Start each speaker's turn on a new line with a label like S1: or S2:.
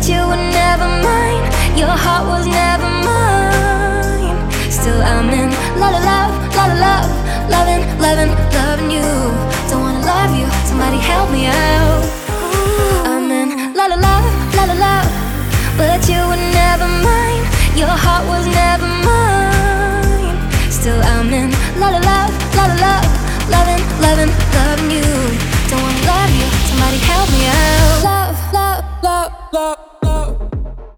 S1: but you were never mine. Your heart was never mine. Still I'm in la la love, la la love, loving, loving, loving you. Don't wanna love you, somebody help me out. I'm in la la love, la la love, but you were never mine. Your heart was never mine. Still I'm in la la love, la la love, loving, loving, loving you. Don't wanna love you, somebody help me out. Love, love, love, love.